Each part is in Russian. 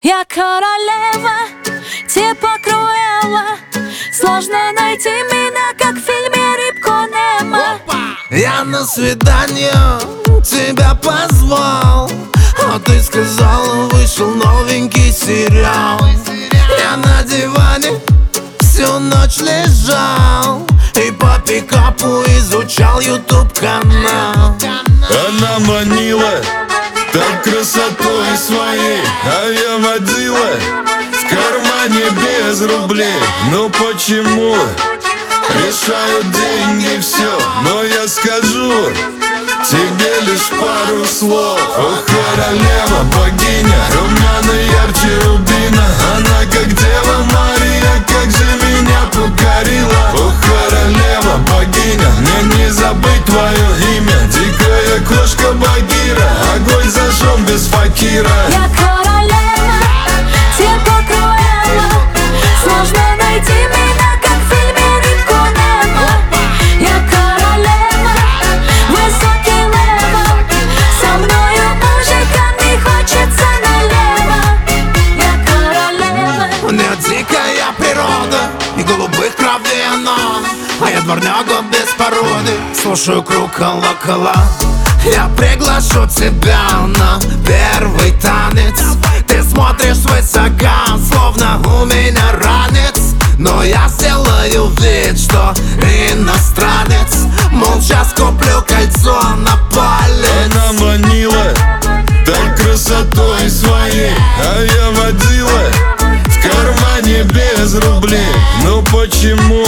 Я королева, типа Круэлла. Сложно найти меня, как в фильме «Рыбку Немо». Я на свидание тебя позвал, а ты сказала, вышел новенький сериал. Я на диване всю ночь лежал и по пикапу изучал YouTube-канал. Она манила так красотой своей, а я водила в кармане без рублей. Ну почему? Решают деньги все, но я скажу тебе лишь пару слов. О, королева, богиня, румяна ярче рубина. Она как Дева Мария, как же меня покорила. О, королева, богиня, мне не забыть твое имя. Дикая кошка Багира, огонь зажжем без факира. Я королева, типа Круэлла. Сложно найти меня, как в фильме «Рыбку Немо». Я королева, высокий левел. Со мною мужикам не хочется налево. Я королева. У нее дикая природа и голубых кровей она, а я дворняга без породы. Слушаю круг колокола. Я приглашу тебя на первый танец. Ты смотришь свысока, словно у меня ранец. Но я сделаю вид, что иностранец. Молча скуплю кольцо на палец. Она манила так красотой своей, а я водила в кармане без рублей. Ну почему?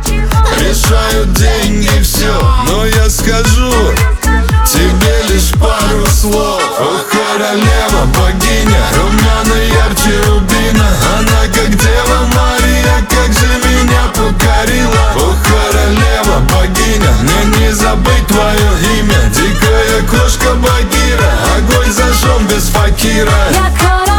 Решают деньги все, но я скажу тебе лишь пару слов. О, королева, богиня, румяна ярче рубина. Она как Дева Мария, как же меня покорила. О, королева, богиня, мне не забыть твое имя. Дикая кошка Багира, огонь зажжем без факира. Я королева.